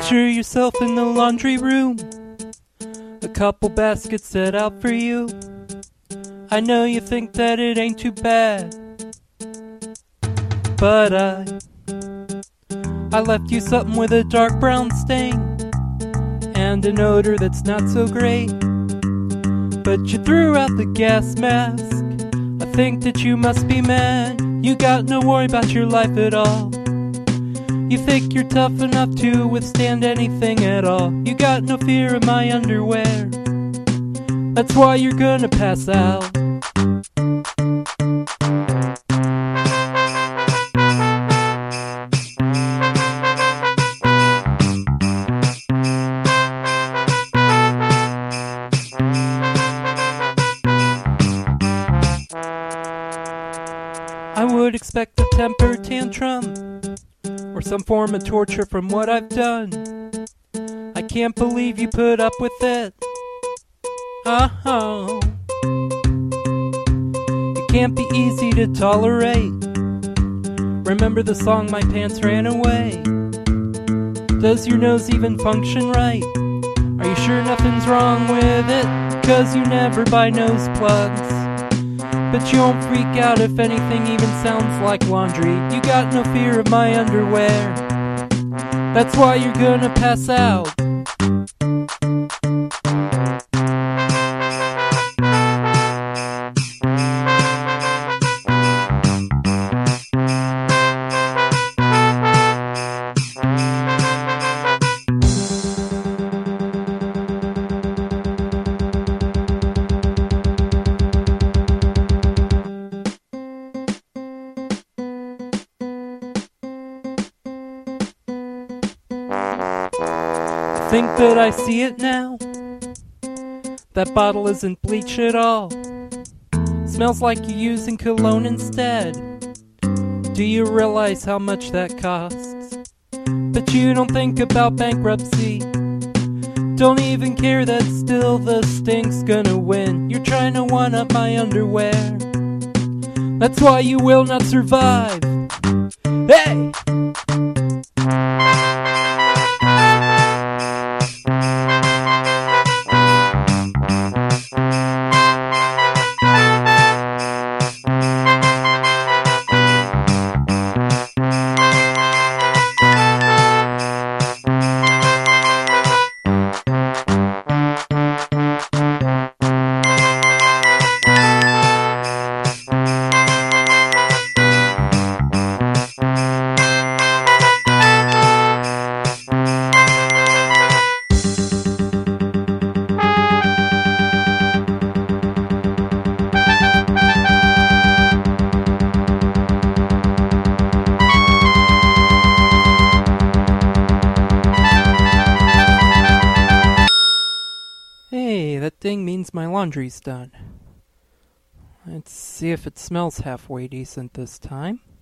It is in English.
Picture yourself in the laundry room, a couple baskets set out for you. I know you think that it ain't too bad, but I left you something with a dark brown stain and an odor that's not so great. But you threw out the gas mask. I think that you must be mad. You got no worry about your life at all. You think you're tough enough to withstand anything at all. You got no fear of my underwear. That's why you're gonna pass out. I would expect a temper tantrum or some form of torture from what I've done. I can't believe you put up with it. Oh, it can't be easy to tolerate. Remember the song My Pants Ran Away? Does your nose even function right? Are you sure nothing's wrong with it? 'Cause you never buy nose plugs. But you won't freak out if anything even sounds like laundry. You got no fear of my underwear. That's why you're gonna pass out. I think that I see it now. That bottle isn't bleach at all. Smells like you're using cologne instead. Do you realize how much that costs? But you don't think about bankruptcy. Don't even care that still the stink's gonna win. You're trying to one-up my underwear. That's why you will not survive. Hey! Hey, that ding means my laundry's done. Let's see if it smells halfway decent this time.